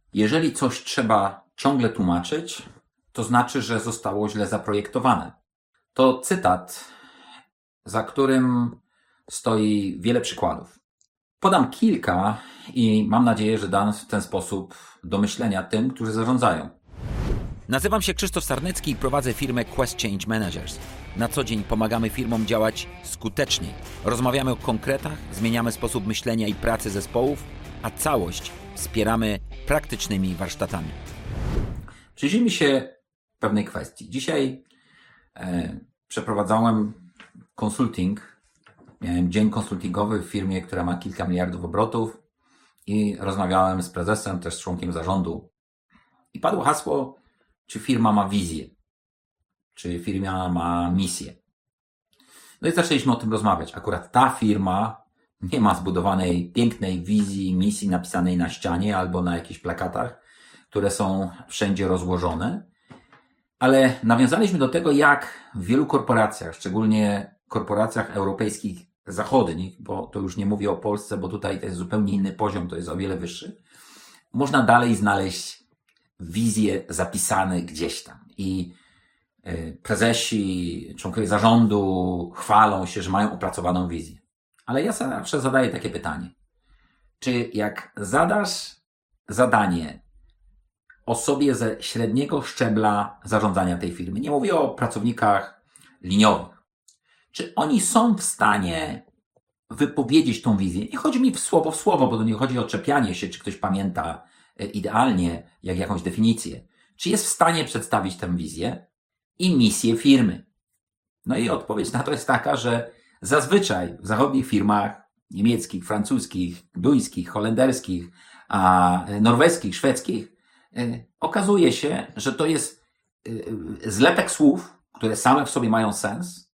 Jeżeli coś trzeba ciągle tłumaczyć, to znaczy, że zostało źle zaprojektowane. To cytat, za którym stoi wiele przykładów. Podam kilka i mam nadzieję, że dam w ten sposób do myślenia tym, którzy zarządzają. Nazywam się Krzysztof Sarnecki i prowadzę firmę Quest Change Managers. Na co dzień pomagamy firmom działać skuteczniej. Rozmawiamy o konkretach, zmieniamy sposób myślenia i pracy zespołów, a całość wspieramy praktycznymi warsztatami. Przyjrzyjmy się pewnej kwestii. Dzisiaj przeprowadzałem konsulting. Miałem dzień konsultingowy w firmie, która ma kilka miliardów obrotów i rozmawiałem z prezesem, też z członkiem zarządu. I padło hasło, czy firma ma wizję, czy firma ma misję. No i zaczęliśmy o tym rozmawiać. Akurat ta firma nie ma zbudowanej pięknej wizji, misji napisanej na ścianie albo na jakichś plakatach, które są wszędzie rozłożone. Ale nawiązaliśmy do tego, jak w wielu korporacjach, szczególnie korporacjach europejskich zachodnich, bo to już nie mówię o Polsce, bo tutaj to jest zupełnie inny poziom, to jest o wiele wyższy, można dalej znaleźć wizje zapisane gdzieś tam. I prezesi, członkowie zarządu chwalą się, że mają opracowaną wizję. Ale ja zawsze zadaję takie pytanie. Czy jak zadasz zadanie osobie ze średniego szczebla zarządzania tej firmy, nie mówię o pracownikach liniowych, czy oni są w stanie wypowiedzieć tą wizję? Nie chodzi mi w słowo, bo to nie chodzi o czepianie się, czy ktoś pamięta idealnie jak jakąś definicję. Czy jest w stanie przedstawić tę wizję i misję firmy? No i odpowiedź na to jest taka, że zazwyczaj w zachodnich firmach niemieckich, francuskich, duńskich, holenderskich, norweskich, szwedzkich okazuje się, że to jest zlepek słów, które same w sobie mają sens,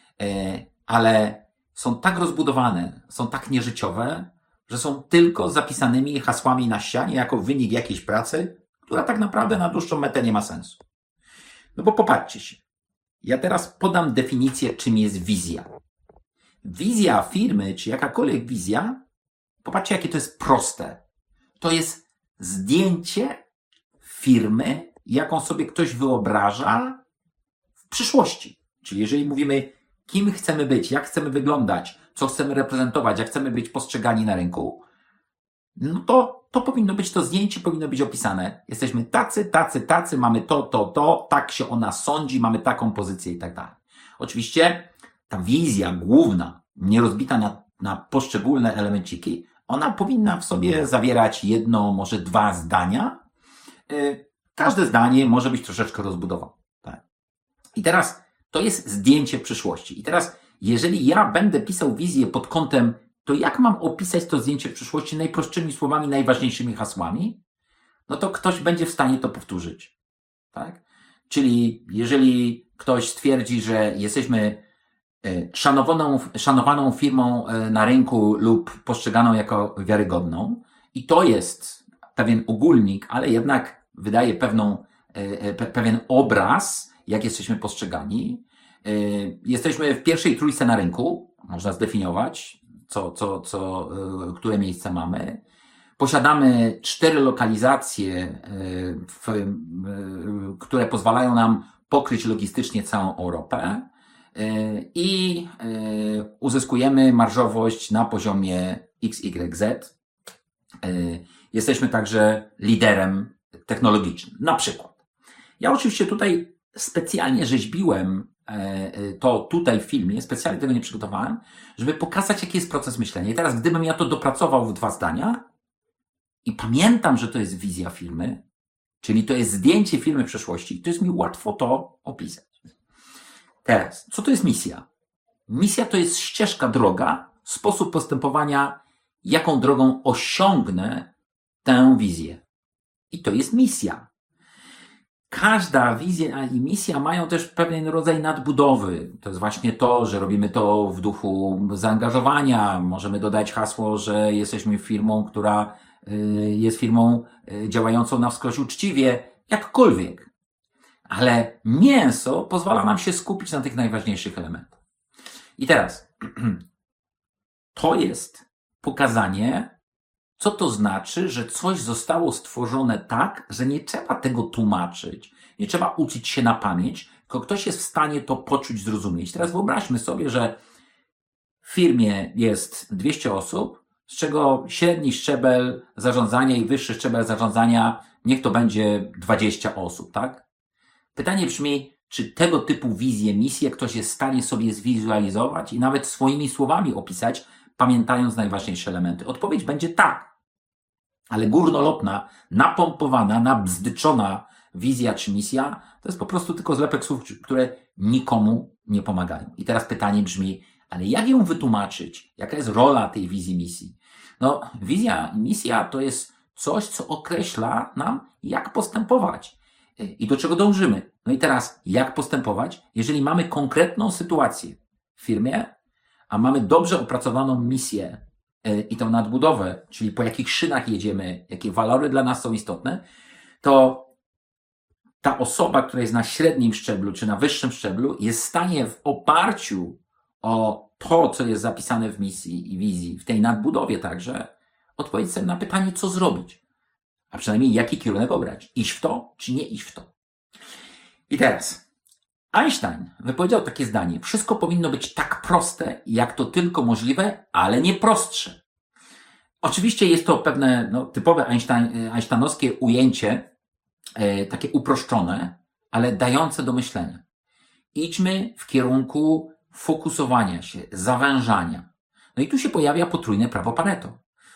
ale są tak rozbudowane, są tak nieżyciowe, że są tylko zapisanymi hasłami na ścianie jako wynik jakiejś pracy, która tak naprawdę na dłuższą metę nie ma sensu. No bo popatrzcie się. Ja teraz podam definicję, czym jest wizja. Wizja firmy, czy jakakolwiek wizja, popatrzcie, jakie to jest proste. To jest zdjęcie firmy, jaką sobie ktoś wyobraża w przyszłości. Czyli jeżeli mówimy, kim chcemy być, jak chcemy wyglądać, co chcemy reprezentować, jak chcemy być postrzegani na rynku, no to powinno być to zdjęcie, powinno być opisane. Jesteśmy tacy, mamy to, tak się o nas sądzi, mamy taką pozycję i tak dalej. Oczywiście ta wizja główna, nie rozbita na poszczególne elemenciki, ona powinna w sobie zawierać jedno, może dwa zdania. Każde zdanie może być troszeczkę rozbudowane. Tak. I teraz to jest zdjęcie przyszłości. I teraz, jeżeli ja będę pisał wizję pod kątem, to jak mam opisać to zdjęcie w przyszłości najprostszymi słowami, najważniejszymi hasłami? No to ktoś będzie w stanie to powtórzyć. Tak? Czyli jeżeli ktoś stwierdzi, że jesteśmy szanowaną firmą na rynku lub postrzeganą jako wiarygodną i to jest pewien ogólnik, ale jednak wydaje pewien obraz, jak jesteśmy postrzegani. Jesteśmy w pierwszej trójce na rynku, można zdefiniować, które miejsce mamy. Posiadamy 4 lokalizacje, które pozwalają nam pokryć logistycznie całą Europę i uzyskujemy marżowość na poziomie XYZ. Jesteśmy także liderem technologicznym. Na przykład. Ja oczywiście tutaj specjalnie rzeźbiłem to tutaj w filmie, specjalnie tego nie przygotowałem, żeby pokazać, jaki jest proces myślenia. I teraz, gdybym ja to dopracował w 2 zdania i pamiętam, że to jest wizja firmy, czyli to jest zdjęcie firmy przyszłości, to jest mi łatwo to opisać. Teraz, co to jest misja? Misja to jest ścieżka, droga, sposób postępowania, jaką drogą osiągnę tę wizję. I to jest misja. Każda wizja i misja mają też pewien rodzaj nadbudowy. To jest właśnie to, że robimy to w duchu zaangażowania. Możemy dodać hasło, że jesteśmy firmą, która jest firmą działającą na wskroś uczciwie, jakkolwiek. Ale mięso pozwala nam się skupić na tych najważniejszych elementach. I teraz to jest pokazanie, Co to znaczy, że coś zostało stworzone tak, że nie trzeba tego tłumaczyć, nie trzeba uczyć się na pamięć, tylko ktoś jest w stanie to poczuć, zrozumieć. Teraz wyobraźmy sobie, że w firmie jest 200 osób, z czego średni szczebel zarządzania i wyższy szczebel zarządzania, niech to będzie 20 osób, tak? Pytanie brzmi, czy tego typu wizję, misję ktoś jest w stanie sobie zwizualizować i nawet swoimi słowami opisać, pamiętając najważniejsze elementy? Odpowiedź będzie tak. Ale górnolotna, napompowana, nabzdyczona wizja czy misja to jest po prostu tylko zlepek słów, które nikomu nie pomagają. I teraz pytanie brzmi, ale jak ją wytłumaczyć? Jaka jest rola tej wizji, misji? No, wizja i misja to jest coś, co określa nam, jak postępować i do czego dążymy. No i teraz, jak postępować, jeżeli mamy konkretną sytuację w firmie, a mamy dobrze opracowaną misję i tą nadbudowę, czyli po jakich szynach jedziemy, jakie walory dla nas są istotne, to ta osoba, która jest na średnim szczeblu czy na wyższym szczeblu, jest w stanie w oparciu o to, co jest zapisane w misji i wizji, w tej nadbudowie także, odpowiedzieć sobie na pytanie, co zrobić. A przynajmniej jaki kierunek obrać. Iść w to, czy nie iść w to. I teraz Einstein wypowiedział takie zdanie. Wszystko powinno być tak proste, jak to tylko możliwe, ale nie prostsze. Oczywiście jest to pewne typowe einsteinowskie ujęcie, takie uproszczone, ale dające do myślenia. Idźmy w kierunku fokusowania się, zawężania. No i tu się pojawia potrójne prawo Pareto.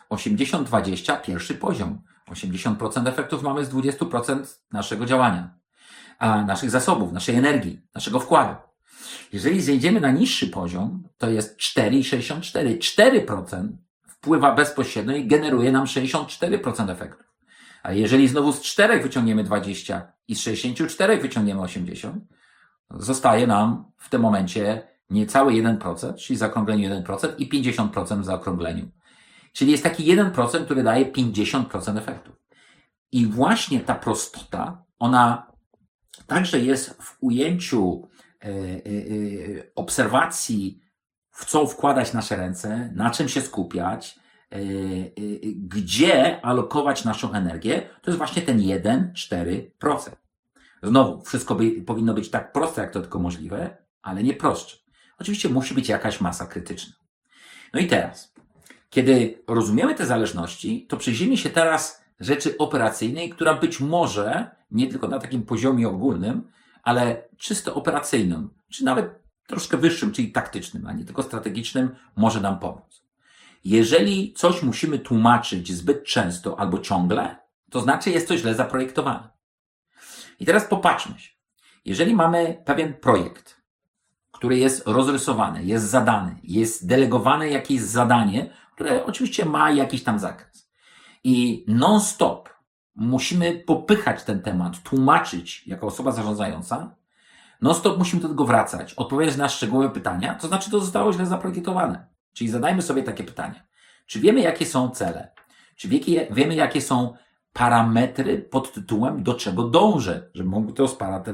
80-20, pierwszy poziom. 80% efektów mamy z 20% naszego działania, a naszych zasobów, naszej energii, naszego wkładu. Jeżeli zejdziemy na niższy poziom, to jest 4,64. 4% wpływa bezpośrednio i generuje nam 64% efektów. A jeżeli znowu z 4 wyciągniemy 20 i z 64 wyciągniemy 80, zostaje nam w tym momencie niecały 1%, czyli w zaokrągleniu 1% i 50% w zaokrągleniu. Czyli jest taki 1%, który daje 50% efektów. I właśnie ta prostota, ona także jest w ujęciu obserwacji, w co wkładać nasze ręce, na czym się skupiać, gdzie alokować naszą energię, to jest właśnie ten 1,4%. Znowu, wszystko powinno być tak proste, jak to tylko możliwe, ale nie prostsze. Oczywiście musi być jakaś masa krytyczna. No i teraz, kiedy rozumiemy te zależności, to przyjrzyjmy się teraz rzeczy operacyjnej, która być może, nie tylko na takim poziomie ogólnym, ale czysto operacyjnym, czy nawet troszkę wyższym, czyli taktycznym, a nie tylko strategicznym, może nam pomóc. Jeżeli coś musimy tłumaczyć zbyt często albo ciągle, to znaczy jest to źle zaprojektowane. I teraz popatrzmy się. Jeżeli mamy pewien projekt, który jest rozrysowany, jest zadany, jest delegowane jakieś zadanie, które oczywiście ma jakiś tam zakres. I non-stop musimy popychać ten temat, tłumaczyć jako osoba zarządzająca, non-stop musimy do tego wracać, odpowiadać na szczegółowe pytania, to znaczy to zostało źle zaprojektowane. Czyli zadajmy sobie takie pytania. Czy wiemy, jakie są cele? Czy wiemy, jakie są parametry pod tytułem, do czego dążę? Żeby mógł to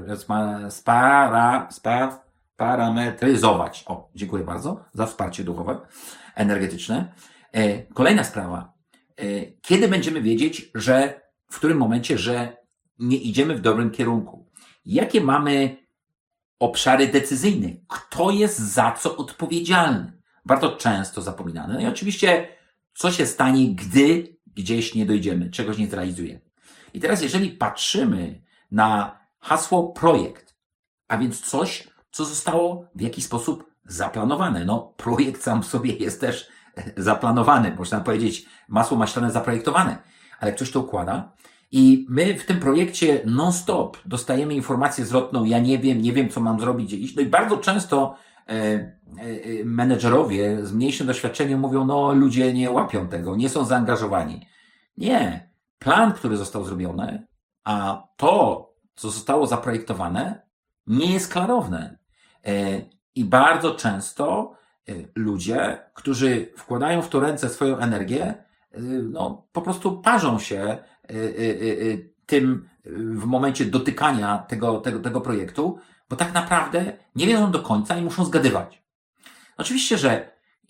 parametryzować. O, dziękuję bardzo za wsparcie duchowe, energetyczne. Kolejna sprawa. Kiedy będziemy wiedzieć, że w którym momencie, że nie idziemy w dobrym kierunku? Jakie mamy obszary decyzyjne? Kto jest za co odpowiedzialny? Bardzo często zapominane. No i oczywiście, co się stanie, gdy gdzieś nie dojdziemy, czegoś nie zrealizujemy. I teraz, jeżeli patrzymy na hasło projekt, a więc coś, co zostało w jakiś sposób zaplanowane. No, projekt sam w sobie jest też zaplanowany, można powiedzieć, masło maślane zaprojektowane, ale ktoś to układa i my w tym projekcie non-stop dostajemy informację zwrotną, ja nie wiem, co mam zrobić, iść. No i bardzo często menedżerowie z mniejszym doświadczeniem mówią, no ludzie nie łapią tego, nie są zaangażowani. Nie. Plan, który został zrobiony, a to, co zostało zaprojektowane, nie jest klarowne. I bardzo często ludzie, którzy wkładają w to ręce swoją energię, no po prostu parzą się tym w momencie dotykania tego projektu, bo tak naprawdę nie wiedzą do końca i muszą zgadywać. Oczywiście, że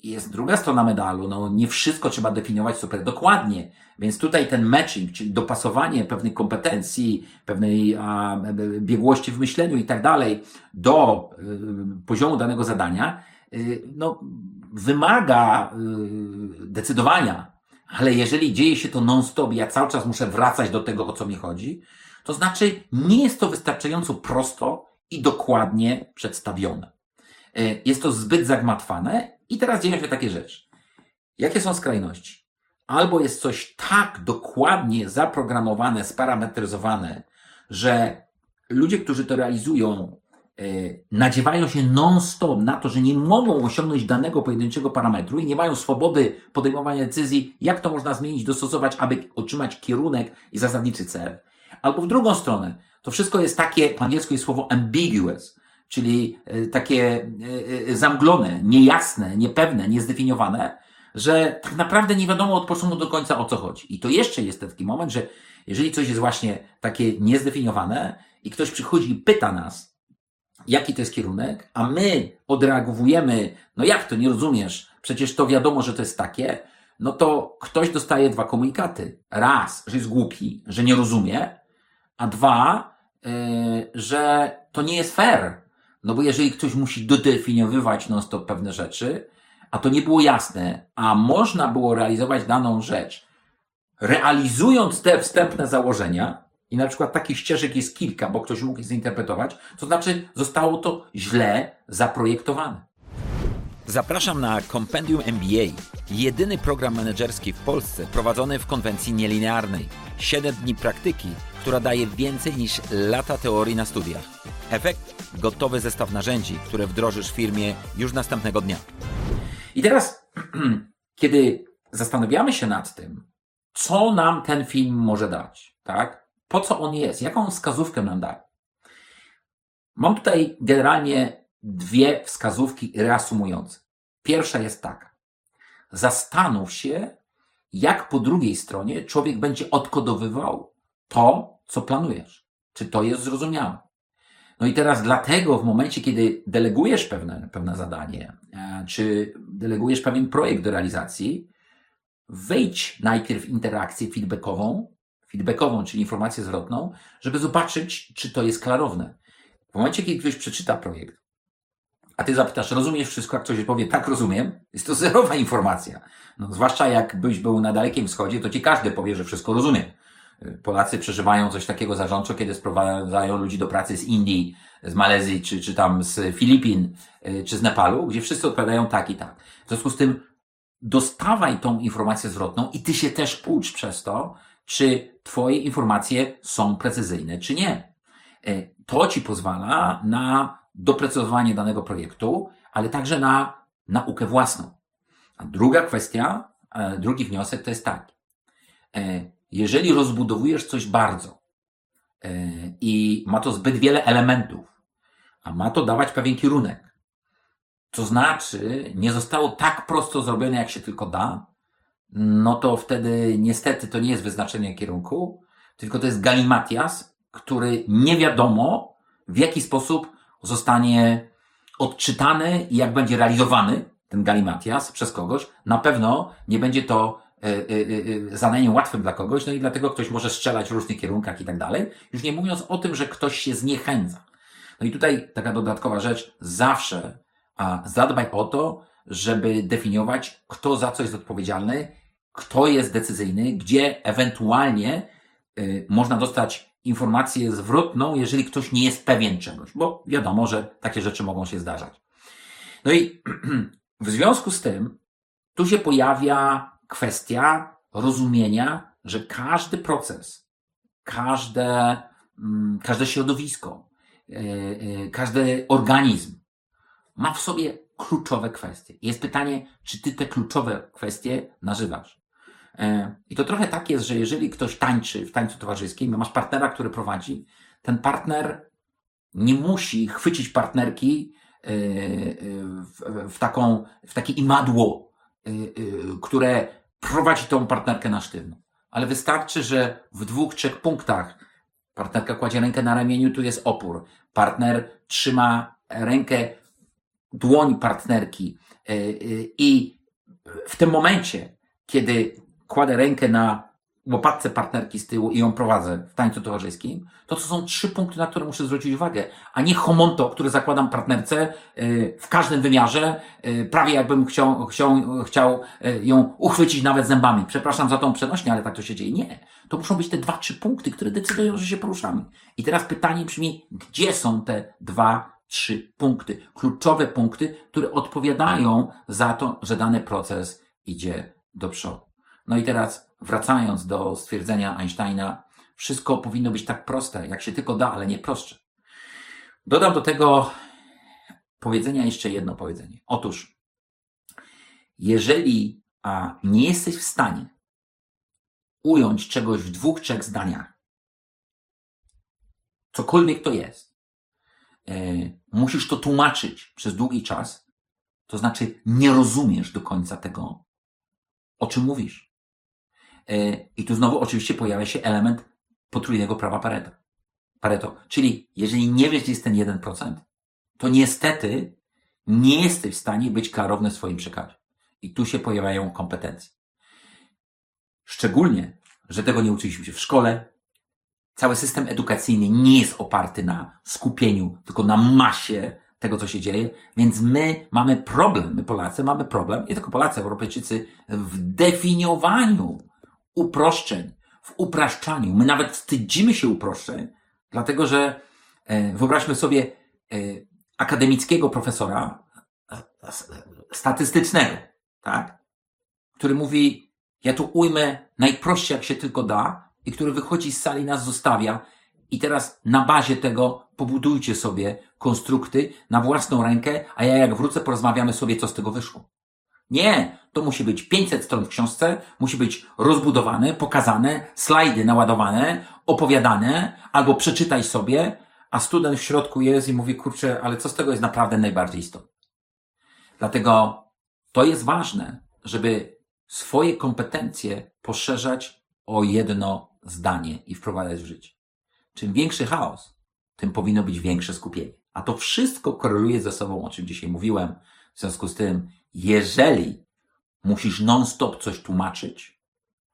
jest druga strona medalu. No, nie wszystko trzeba definiować super dokładnie. Więc tutaj ten matching, czyli dopasowanie pewnych kompetencji, pewnej biegłości w myśleniu i tak dalej do poziomu danego zadania, no, wymaga decydowania. Ale jeżeli dzieje się to non-stop, ja cały czas muszę wracać do tego, o co mi chodzi, to znaczy nie jest to wystarczająco prosto i dokładnie przedstawione. Jest to zbyt zagmatwane i teraz dzieją się takie rzeczy. Jakie są skrajności? Albo jest coś tak dokładnie zaprogramowane, sparametryzowane, że ludzie, którzy to realizują, nadziewają się non-stop na to, że nie mogą osiągnąć danego pojedynczego parametru i nie mają swobody podejmowania decyzji, jak to można zmienić, dostosować, aby otrzymać kierunek i zasadniczy cel. Albo w drugą stronę, to wszystko jest takie, po angielsku jest słowo ambiguous, czyli takie zamglone, niejasne, niepewne, niezdefiniowane, że tak naprawdę nie wiadomo od początku do końca, o co chodzi. I to jeszcze jest taki moment, że jeżeli coś jest właśnie takie niezdefiniowane i ktoś przychodzi i pyta nas, jaki to jest kierunek, a my odreagowujemy, no jak to, nie rozumiesz, przecież to wiadomo, że to jest takie, no to ktoś dostaje dwa komunikaty. Raz, że jest głupi, że nie rozumie, a dwa, że to nie jest fair. No bo jeżeli ktoś musi dodefiniowywać non-stop pewne rzeczy, a to nie było jasne, a można było realizować daną rzecz, realizując te wstępne założenia, i na przykład takich ścieżek jest kilka, bo ktoś mógł je zinterpretować, to znaczy zostało to źle zaprojektowane. Zapraszam na Compendium MBA, jedyny program menedżerski w Polsce prowadzony w konwencji nielinearnej. 7 dni praktyki, która daje więcej niż lata teorii na studiach. Efekt? Gotowy zestaw narzędzi, które wdrożysz w firmie już następnego dnia. I teraz, kiedy zastanawiamy się nad tym, co nam ten film może dać, tak? Po co on jest? Jaką wskazówkę nam daje? Mam tutaj generalnie dwie wskazówki reasumujące. Pierwsza jest taka. Zastanów się, jak po drugiej stronie człowiek będzie odkodowywał to, co planujesz. Czy to jest zrozumiałe? No i teraz dlatego w momencie, kiedy delegujesz pewne zadanie, czy delegujesz pewien projekt do realizacji, wejdź najpierw w interakcję feedbackową, czyli informację zwrotną, żeby zobaczyć, czy to jest klarowne. W momencie, kiedy ktoś przeczyta projekt, a ty zapytasz, rozumiesz wszystko, jak ktoś powie, tak rozumiem, jest to zerowa informacja. No, zwłaszcza jakbyś był na Dalekim Wschodzie, to ci każdy powie, że wszystko rozumie. Polacy przeżywają coś takiego zarządczo, kiedy sprowadzają ludzi do pracy z Indii, z Malezji, czy tam z Filipin, czy z Nepalu, gdzie wszyscy odpowiadają tak i tak. W związku z tym dostawaj tą informację zwrotną i ty się też ucz przez to, czy twoje informacje są precyzyjne, czy nie. To ci pozwala na doprecyzowanie danego projektu, ale także na naukę własną. A druga kwestia, drugi wniosek to jest taki. Jeżeli rozbudowujesz coś bardzo i ma to zbyt wiele elementów, a ma to dawać pewien kierunek, to znaczy nie zostało tak prosto zrobione, jak się tylko da, no to wtedy niestety to nie jest wyznaczenie kierunku, tylko to jest galimatias, który nie wiadomo w jaki sposób zostanie odczytany i jak będzie realizowany ten galimatias przez kogoś. Na pewno nie będzie to zadaniem łatwym dla kogoś, no i dlatego ktoś może strzelać w różnych kierunkach i tak dalej, już nie mówiąc o tym, że ktoś się zniechęca. No i tutaj taka dodatkowa rzecz, zawsze zadbaj o to, żeby definiować, kto za co jest odpowiedzialny, kto jest decyzyjny, gdzie ewentualnie można dostać informację zwrotną, jeżeli ktoś nie jest pewien czegoś, bo wiadomo, że takie rzeczy mogą się zdarzać. No i w związku z tym tu się pojawia kwestia rozumienia, że każdy proces, każde środowisko, każdy organizm ma w sobie kluczowe kwestie. Jest pytanie, czy ty te kluczowe kwestie nazywasz. I to trochę tak jest, że jeżeli ktoś tańczy w tańcu towarzyskim, masz partnera, który prowadzi, ten partner nie musi chwycić partnerki w takie imadło, które prowadzi tą partnerkę na sztywno. Ale wystarczy, że w 2-3 punktach partnerka kładzie rękę na ramieniu, tu jest opór. Partner trzyma rękę dłoń partnerki i w tym momencie, kiedy kładę rękę na łopatce partnerki z tyłu i ją prowadzę w tańcu towarzyskim, to są 3 punkty, na które muszę zwrócić uwagę, a nie homonto, które zakładam partnerce w każdym wymiarze, prawie jakbym chciał ją uchwycić nawet zębami. Przepraszam za tą przenośnię, ale tak to się dzieje. Nie. To muszą być te 2-3 punkty, które decydują, że się poruszamy. I teraz pytanie brzmi, gdzie są te 2-3 punkty? Kluczowe punkty, które odpowiadają za to, że dany proces idzie do przodu. No i teraz wracając do stwierdzenia Einsteina, wszystko powinno być tak proste, jak się tylko da, ale nie prostsze. Dodam do tego powiedzenia jeszcze jedno powiedzenie. Otóż, jeżeli nie jesteś w stanie ująć czegoś w 2-3 zdaniach, cokolwiek to jest, musisz to tłumaczyć przez długi czas, to znaczy nie rozumiesz do końca tego, o czym mówisz. I tu znowu oczywiście pojawia się element potrójnego prawa Pareto. Czyli jeżeli nie wiesz, gdzie jest ten 1%, to niestety nie jesteś w stanie być klarowny w swoim przekazie. I tu się pojawiają kompetencje. Szczególnie, że tego nie uczyliśmy się w szkole. Cały system edukacyjny nie jest oparty na skupieniu, tylko na masie tego, co się dzieje. Więc my mamy problem, my Polacy mamy problem, nie tylko Polacy, Europejczycy, w definiowaniu uproszczeń, w upraszczaniu. My nawet wstydzimy się uproszczeń, dlatego że wyobraźmy sobie akademickiego profesora statystycznego, tak? Który mówi, ja tu ujmę najprościej jak się tylko da i który wychodzi z sali i nas zostawia i teraz na bazie tego pobudujcie sobie konstrukty na własną rękę, a ja jak wrócę porozmawiamy sobie, co z tego wyszło. Nie, to musi być 500 stron w książce, musi być rozbudowane, pokazane, slajdy naładowane, opowiadane, albo przeczytaj sobie, a student w środku jest i mówi, kurczę, ale co z tego jest naprawdę najbardziej istotne. Dlatego to jest ważne, żeby swoje kompetencje poszerzać o jedno zdanie i wprowadzać w życie. Czym większy chaos, tym powinno być większe skupienie. A to wszystko koreluje ze sobą, o czym dzisiaj mówiłem. W związku z tym, jeżeli musisz non-stop coś tłumaczyć,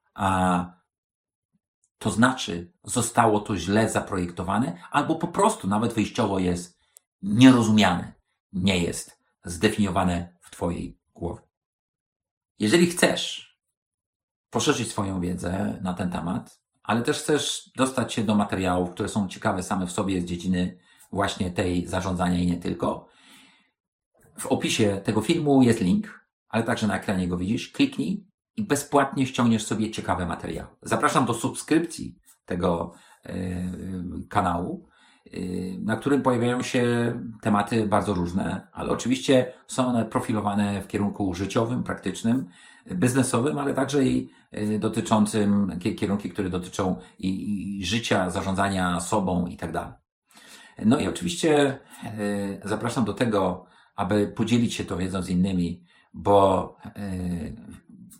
to znaczy zostało to źle zaprojektowane, albo po prostu nawet wyjściowo jest nierozumiane, nie jest zdefiniowane w twojej głowie. Jeżeli chcesz poszerzyć swoją wiedzę na ten temat, ale też chcesz dostać się do materiałów, które są ciekawe same w sobie z dziedziny właśnie tej zarządzania i nie tylko, w opisie tego filmu jest link, ale także na ekranie go widzisz. Kliknij i bezpłatnie ściągniesz sobie ciekawe materiały. Zapraszam do subskrypcji tego kanału, na którym pojawiają się tematy bardzo różne, ale oczywiście są one profilowane w kierunku życiowym, praktycznym, biznesowym, ale także i dotyczącym kierunki, które dotyczą i życia, zarządzania sobą i tak dalej. No i oczywiście zapraszam do tego, aby podzielić się tą wiedzą z innymi, bo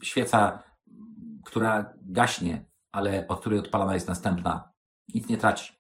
świeca, która gaśnie, ale od której odpalana jest następna, nic nie traci.